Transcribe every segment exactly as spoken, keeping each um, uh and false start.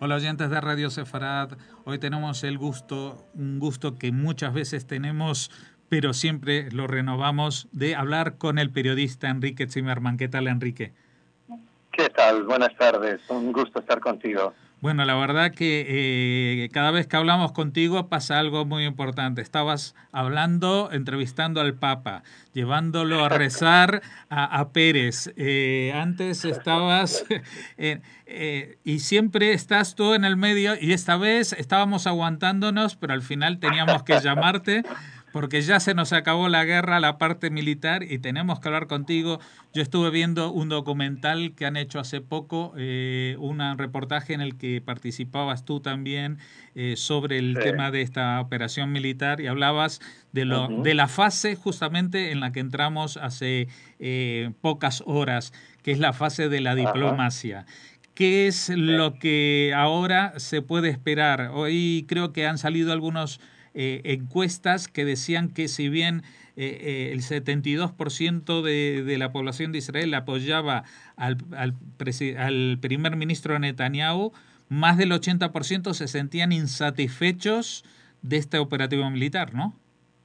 Hola oyentes de Radio Sefarad, hoy tenemos el gusto, un gusto que muchas veces tenemos, pero siempre lo renovamos, de hablar con el periodista Enrique Zimmerman. ¿Qué tal, Enrique? ¿Qué tal? Buenas tardes, un gusto estar contigo. Bueno, la verdad que eh, cada vez que hablamos contigo pasa algo muy importante. Estabas hablando, entrevistando al Papa, llevándolo a rezar a, a Pérez. Eh, antes estabas eh, eh, y siempre estás tú en el medio y esta vez estábamos aguantándonos, pero al final teníamos que llamarte porque ya se nos acabó la guerra, la parte militar, y tenemos que hablar contigo. Yo estuve viendo un documental que han hecho hace poco, eh, un reportaje en el que participabas tú también, eh, sobre el Sí. tema de esta operación militar, y hablabas de, lo, Uh-huh. de la fase justamente en la que entramos hace eh, pocas horas, que es la fase de la diplomacia. ¿Qué es Sí. lo que ahora se puede esperar? Hoy creo que han salido algunos eh, encuestas que decían que si bien eh, eh, el setenta y dos por ciento de, de la población de Israel apoyaba al, al, al primer ministro Netanyahu, más del ochenta por ciento se sentían insatisfechos de este operativo militar, ¿no?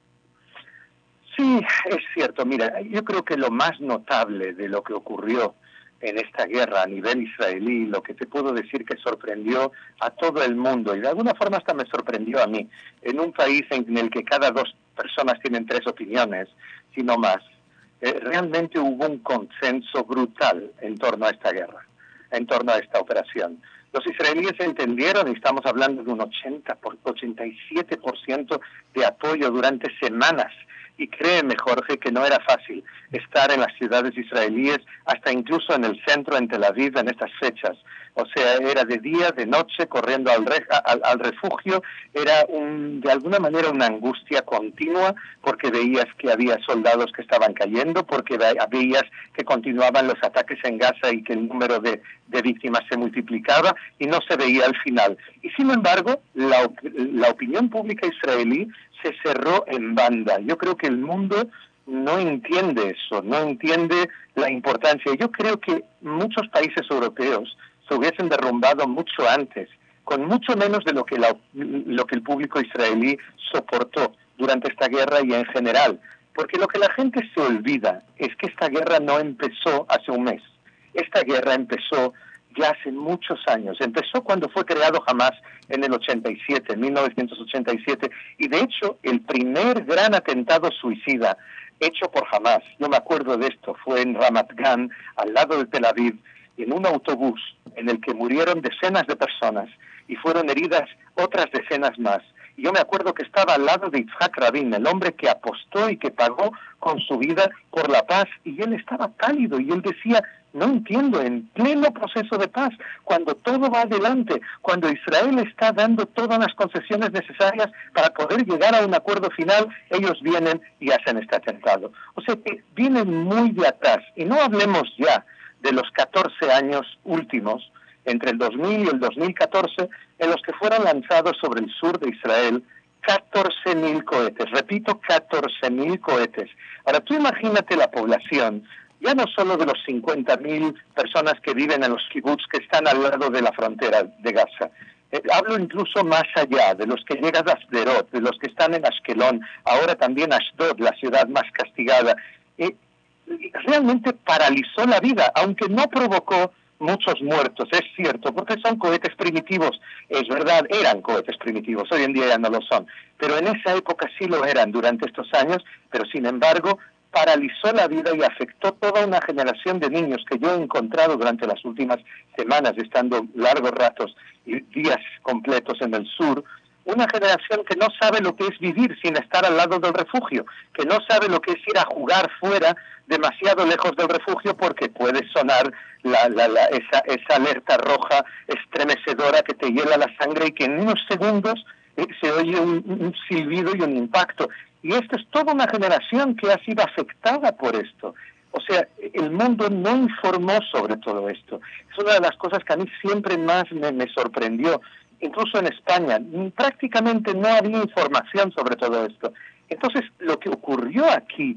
Sí, es cierto. Mira, yo creo que lo más notable de lo que ocurrió en esta guerra a nivel israelí, lo que te puedo decir que sorprendió a todo el mundo, y de alguna forma hasta me sorprendió a mí, en un país en el que cada dos personas tienen tres opiniones, si no más, eh, realmente hubo un consenso brutal en torno a esta guerra, en torno a esta operación. Los israelíes entendieron, y estamos hablando de un ochenta por, ochenta y siete por ciento de apoyo durante semanas. Y créeme, Jorge, que no era fácil estar en las ciudades israelíes, hasta incluso en el centro, en Tel Aviv, en estas fechas. O sea, era de día, de noche, corriendo al, re, al, al refugio. Era un, de alguna manera una angustia continua, porque veías que había soldados que estaban cayendo, porque veías que continuaban los ataques en Gaza y que el número de, de víctimas se multiplicaba y no se veía al final. Y sin embargo, la, la opinión pública israelí se cerró en banda. Yo creo que el mundo no entiende eso, no entiende la importancia. Yo creo que muchos países europeos se hubiesen derrumbado mucho antes, con mucho menos de lo que, la, lo que el público israelí soportó durante esta guerra y en general. Porque lo que la gente se olvida es que esta guerra no empezó hace un mes. Esta guerra empezó ya hace muchos años. Empezó cuando fue creado Hamas en el ochenta y siete, en mil novecientos ochenta y siete, y de hecho el primer gran atentado suicida hecho por Hamas, yo me acuerdo de esto, fue en Ramat Gan, al lado de Tel Aviv, en un autobús en el que murieron decenas de personas y fueron heridas otras decenas más. Y yo me acuerdo que estaba al lado de Yitzhak Rabin, el hombre que apostó y que pagó con su vida por la paz, y él estaba pálido y él decía: no entiendo, en pleno proceso de paz, cuando todo va adelante, cuando Israel está dando todas las concesiones necesarias para poder llegar a un acuerdo final, ellos vienen y hacen este atentado. O sea que vienen muy de atrás. Y no hablemos ya de los catorce años últimos, entre el dos mil y el dos mil catorce, en los que fueron lanzados sobre el sur de Israel catorce mil cohetes. Repito, catorce mil cohetes. Ahora, tú imagínate la población, ya no solo de los cincuenta mil personas que viven en los kibbutz que están al lado de la frontera de Gaza. Eh, hablo incluso más allá, de los que llegan a Sderot, de los que están en Ashkelon, ahora también Ashdod, la ciudad más castigada. Eh, realmente paralizó la vida, aunque no provocó muchos muertos, es cierto, porque son cohetes primitivos, es verdad, eran cohetes primitivos, hoy en día ya no lo son, pero en esa época sí lo eran durante estos años, pero sin embargo paralizó la vida y afectó toda una generación de niños que yo he encontrado durante las últimas semanas, estando largos ratos y días completos en el sur, una generación que no sabe lo que es vivir sin estar al lado del refugio, que no sabe lo que es ir a jugar fuera demasiado lejos del refugio porque puede sonar la, la, la, esa, esa alerta roja estremecedora que te hiela la sangre y que en unos segundos eh, se oye un, un silbido y un impacto. Y esta es toda una generación que ha sido afectada por esto. O sea, el mundo no informó sobre todo esto. Es una de las cosas que a mí siempre más me, me sorprendió. Incluso en España, prácticamente no había información sobre todo esto. Entonces, lo que ocurrió aquí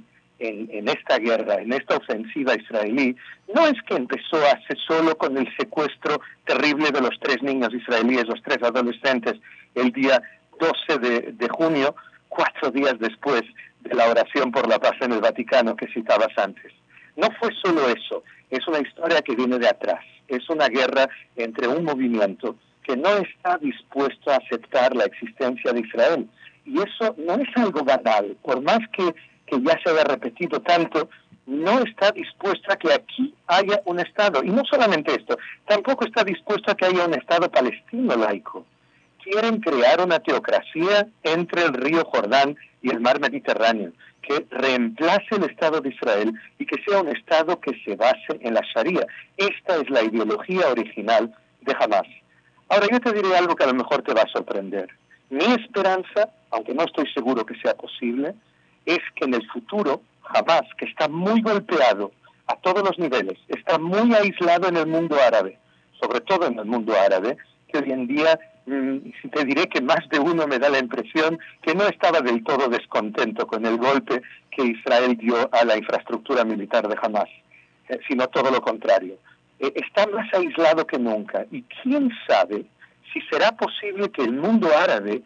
en, en esta guerra, en esta ofensiva israelí, no es que empezó hace solo con el secuestro terrible de los tres niños israelíes, los tres adolescentes, el día doce de, de junio, cuatro días después de la oración por la paz en el Vaticano que citabas antes. No fue solo eso, es una historia que viene de atrás, es una guerra entre un movimiento que no está dispuesto a aceptar la existencia de Israel. Y eso no es algo banal, por más que, que ya se haya repetido tanto, no está dispuesto a que aquí haya un Estado. Y no solamente esto, tampoco está dispuesto a que haya un Estado palestino laico. Quieren crear una teocracia entre el río Jordán y el mar Mediterráneo, que reemplace el Estado de Israel y que sea un Estado que se base en la Sharia. Esta es la ideología original de Hamás. Ahora, yo te diré algo que a lo mejor te va a sorprender. Mi esperanza, aunque no estoy seguro que sea posible, es que en el futuro, Hamás, que está muy golpeado a todos los niveles, está muy aislado en el mundo árabe, sobre todo en el mundo árabe, que hoy en día, mmm, te diré que más de uno me da la impresión que no estaba del todo descontento con el golpe que Israel dio a la infraestructura militar de Hamás, eh, sino todo lo contrario. Eh, está más aislado que nunca, y quién sabe si será posible que el mundo árabe,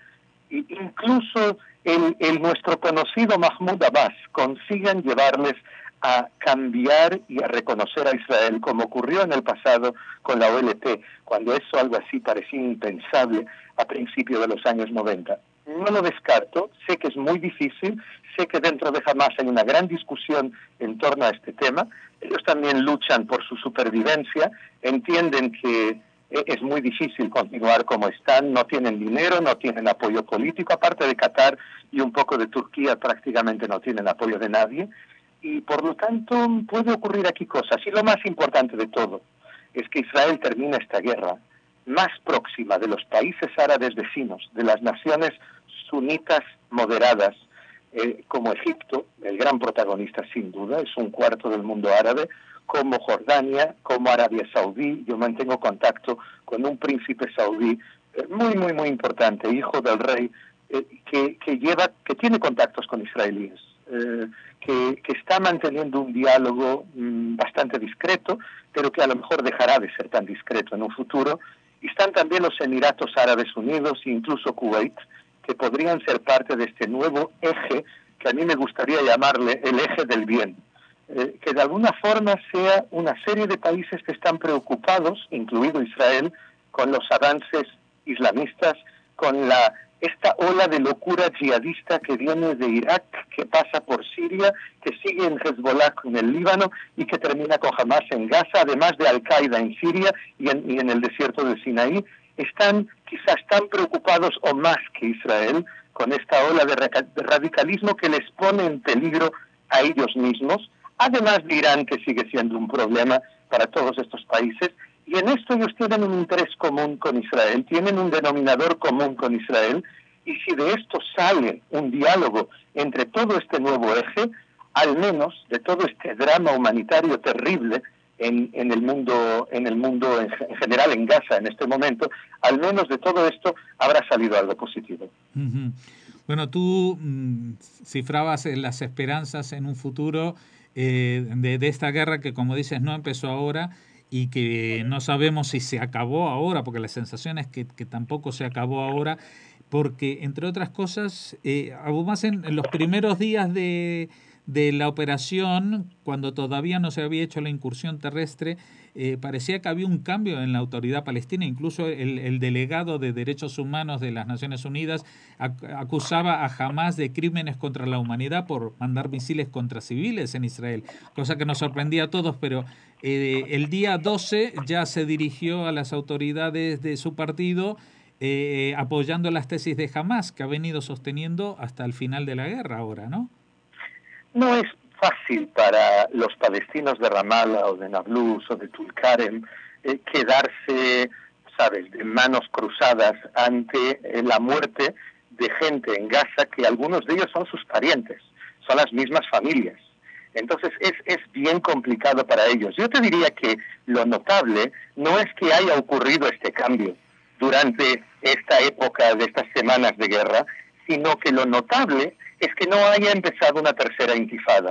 incluso el, el nuestro conocido Mahmoud Abbas, consigan llevarles a cambiar y a reconocer a Israel, como ocurrió en el pasado con la O L P, cuando eso algo así parecía impensable a principios de los años noventa. No lo descarto, sé que es muy difícil, sé que dentro de Hamás hay una gran discusión en torno a este tema. Ellos también luchan por su supervivencia, entienden que es muy difícil continuar como están, no tienen dinero, no tienen apoyo político, aparte de Qatar y un poco de Turquía prácticamente no tienen apoyo de nadie, y por lo tanto puede ocurrir aquí cosas. Y lo más importante de todo es que Israel termina esta guerra más próxima de los países árabes vecinos, de las naciones sunitas moderadas, eh, como Egipto, el gran protagonista sin duda, es un cuarto del mundo árabe, como Jordania, como Arabia Saudí. Yo mantengo contacto con un príncipe saudí eh, muy, muy, muy importante, hijo del rey, eh, que, que lleva, que tiene contactos con israelíes, eh, que, que está manteniendo un diálogo mmm, bastante discreto, pero que a lo mejor dejará de ser tan discreto en un futuro. Y están también los Emiratos Árabes Unidos e incluso Kuwait, que podrían ser parte de este nuevo eje, que a mí me gustaría llamarle el eje del bien. Eh, que de alguna forma sea una serie de países que están preocupados, incluido Israel, con los avances islamistas, con la esta ola de locura yihadista que viene de Irak, que pasa por Siria, que sigue en Hezbollah en el Líbano y que termina con Hamás en Gaza, además de Al-Qaeda en Siria y en, y en el desierto de Sinaí. Están quizás tan preocupados o más que Israel con esta ola de, de radicalismo que les pone en peligro a ellos mismos, además de Irán, que sigue siendo un problema para todos estos países. Y en esto ellos tienen un interés común con Israel, tienen un denominador común con Israel, y si de esto sale un diálogo entre todo este nuevo eje, al menos de todo este drama humanitario terrible en, en el mundo, en el mundo en, en general, en Gaza en este momento, al menos de todo esto habrá salido algo positivo. Uh-huh. Bueno, tú mmm, cifrabas las esperanzas en un futuro eh, de, de esta guerra que, como dices, no empezó ahora, y que no sabemos si se acabó ahora, porque la sensación es que, que tampoco se acabó ahora, porque, entre otras cosas, eh, además en, en los primeros días de, de la operación, cuando todavía no se había hecho la incursión terrestre, eh, parecía que había un cambio en la autoridad palestina. Incluso el, el delegado de Derechos Humanos de las Naciones Unidas ac- acusaba a Hamás de crímenes contra la humanidad por mandar misiles contra civiles en Israel, cosa que nos sorprendía a todos, pero eh, el día doce ya se dirigió a las autoridades de su partido eh, apoyando las tesis de Hamás, que ha venido sosteniendo hasta el final de la guerra ahora, ¿no? No es fácil para los palestinos de Ramallah o de Nablus o de Tulkarem eh, quedarse, sabes, de manos cruzadas ante eh, la muerte de gente en Gaza que algunos de ellos son sus parientes, son las mismas familias. Entonces es, es bien complicado para ellos. Yo te diría que lo notable no es que haya ocurrido este cambio durante esta época de estas semanas de guerra, sino que lo notable es que no haya empezado una tercera intifada.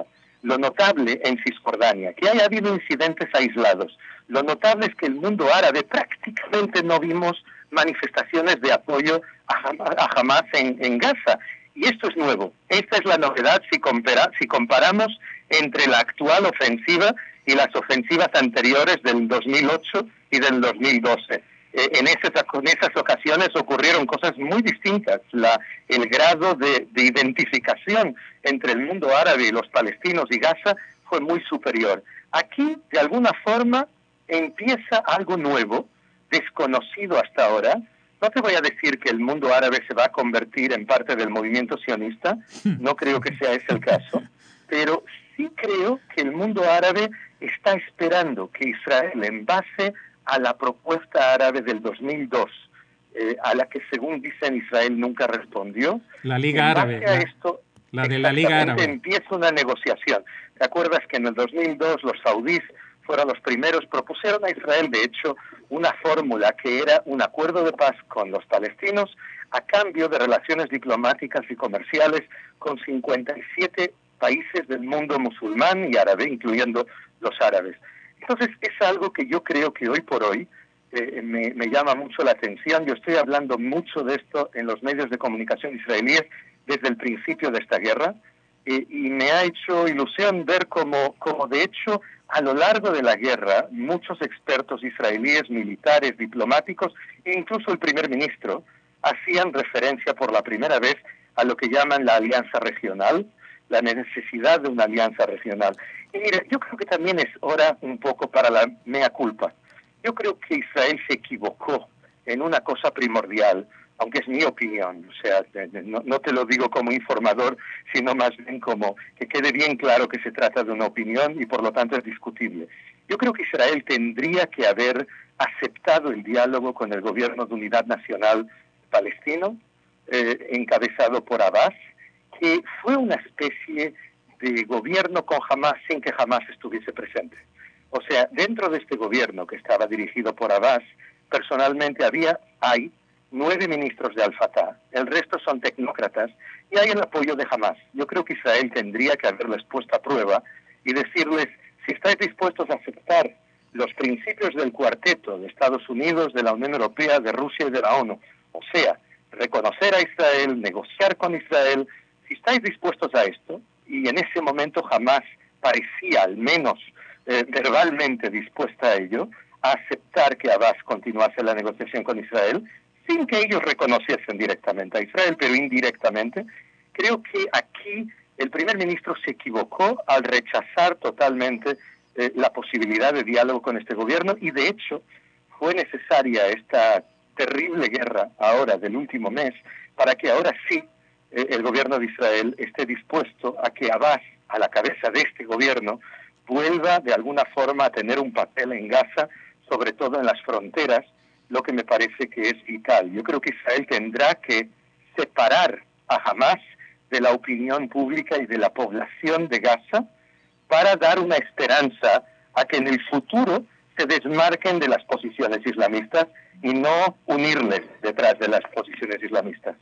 Lo notable en Cisjordania, que haya habido incidentes aislados. Lo notable es que el mundo árabe prácticamente no vimos manifestaciones de apoyo a Hamas, a Hamas en, en Gaza. Y esto es nuevo. Esta es la novedad si, compara, si comparamos entre la actual ofensiva y las ofensivas anteriores del dos mil ocho y del dos mil doce. Eh, en, esas, en esas ocasiones ocurrieron cosas muy distintas. La, el grado de, de identificación entre el mundo árabe y los palestinos y Gaza fue muy superior. Aquí, de alguna forma, empieza algo nuevo, desconocido hasta ahora. No te voy a decir que el mundo árabe se va a convertir en parte del movimiento sionista, no creo que sea ese el caso, pero sí creo que el mundo árabe está esperando que Israel, en base a la propuesta árabe del dos mil dos, eh, a la que según dicen Israel nunca respondió, la Liga Árabe, a esto, la de la Liga Árabe, empieza una negociación. ¿Te acuerdas que en el dos mil dos los saudíes fueron los primeros, propusieron a Israel, de hecho, una fórmula que era un acuerdo de paz con los palestinos a cambio de relaciones diplomáticas y comerciales con cincuenta y siete países del mundo musulmán y árabe, incluyendo los árabes? Entonces, es algo que yo creo que hoy por hoy eh, me, me llama mucho la atención. Yo estoy hablando mucho de esto en los medios de comunicación israelíes desde el principio de esta guerra, eh, y me ha hecho ilusión ver cómo, cómo de hecho, a lo largo de la guerra, muchos expertos israelíes, militares, diplomáticos, e incluso el primer ministro, hacían referencia por la primera vez a lo que llaman la alianza regional, la necesidad de una alianza regional. Y mira, yo creo que también es hora un poco para la mea culpa. Yo creo que Israel se equivocó en una cosa primordial, aunque es mi opinión, o sea, no, no te lo digo como informador, sino más bien como que quede bien claro que se trata de una opinión y por lo tanto es discutible. Yo creo que Israel tendría que haber aceptado el diálogo con el gobierno de unidad nacional palestino, eh, encabezado por Abbas, que fue una especie de gobierno con Hamas sin que Hamas estuviese presente. O sea, dentro de este gobierno que estaba dirigido por Abbas, personalmente había, hay, nueve ministros de Al-Fatah, el resto son tecnócratas, y hay el apoyo de Hamas. Yo creo que Israel tendría que haberles puesto a prueba y decirles, si estáis dispuestos a aceptar los principios del cuarteto de Estados Unidos, de la Unión Europea, de Rusia y de la ONU, o sea, reconocer a Israel, negociar con Israel, si estáis dispuestos a esto, y en ese momento Hamas parecía al menos eh, verbalmente dispuesta a ello, a aceptar que Abbas continuase la negociación con Israel, sin que ellos reconociesen directamente a Israel, pero indirectamente, creo que aquí el primer ministro se equivocó al rechazar totalmente eh, la posibilidad de diálogo con este gobierno, y de hecho fue necesaria esta terrible guerra ahora del último mes para que ahora sí eh, el gobierno de Israel esté dispuesto a que Abbas, a la cabeza de este gobierno, vuelva de alguna forma a tener un papel en Gaza, sobre todo en las fronteras, lo que me parece que es vital. Yo creo que Israel tendrá que separar a Hamas de la opinión pública y de la población de Gaza para dar una esperanza a que en el futuro se desmarquen de las posiciones islamistas y no unirles detrás de las posiciones islamistas.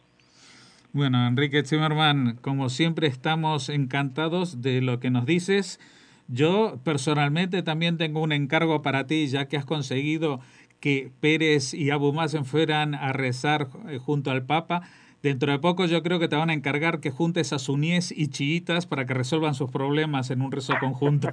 Bueno, Enrique Zimmerman, como siempre estamos encantados de lo que nos dices. Yo personalmente también tengo un encargo para ti, ya que has conseguido que Pérez y Abu Mazen fueran a rezar junto al Papa. Dentro de poco yo creo que te van a encargar que juntes a suníes y chiitas para que resuelvan sus problemas en un rezo conjunto.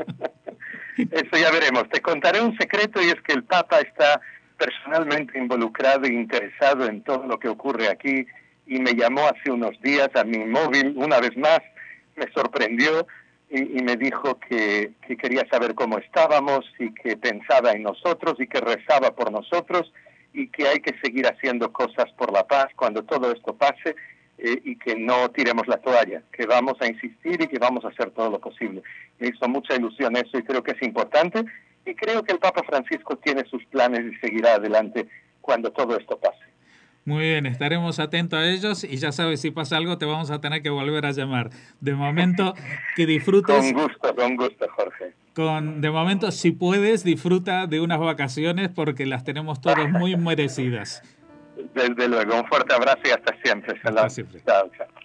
Eso ya veremos. Te contaré un secreto, y es que el Papa está personalmente involucrado e interesado en todo lo que ocurre aquí, y me llamó hace unos días a mi móvil una vez más, me sorprendió y, y me dijo que, que quería saber cómo estábamos y que pensaba en nosotros y que rezaba por nosotros y que hay que seguir haciendo cosas por la paz cuando todo esto pase, eh, y que no tiremos la toalla, que vamos a insistir y que vamos a hacer todo lo posible. Me hizo mucha ilusión eso y creo que es importante, y creo que el Papa Francisco tiene sus planes y seguirá adelante cuando todo esto pase. Muy bien, estaremos atentos a ellos y ya sabes, si pasa algo te vamos a tener que volver a llamar. De momento, que disfrutes. Con gusto, con gusto, Jorge. Con, de momento, si puedes, disfruta de unas vacaciones porque las tenemos todos muy merecidas. Desde luego, un fuerte abrazo y hasta siempre. Hasta siempre. Chao, chao.